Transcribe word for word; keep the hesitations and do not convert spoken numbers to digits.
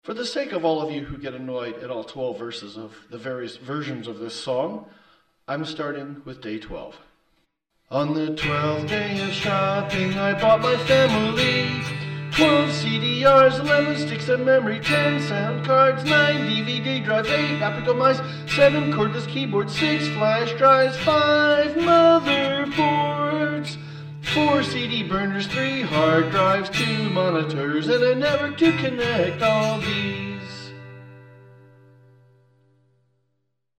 For the sake of all of you who get annoyed at all twelve verses of the various versions of this song, I'm starting with day twelve. On the twelfth day of shopping, I bought my family twelve C D Rs, eleven sticks of memory, ten sound cards, nine D V D drives, eight optical mice, seven cordless keyboards, six flash drives, five motherboards, four C D burners, three hard drives, two monitors, and a network to connect all these.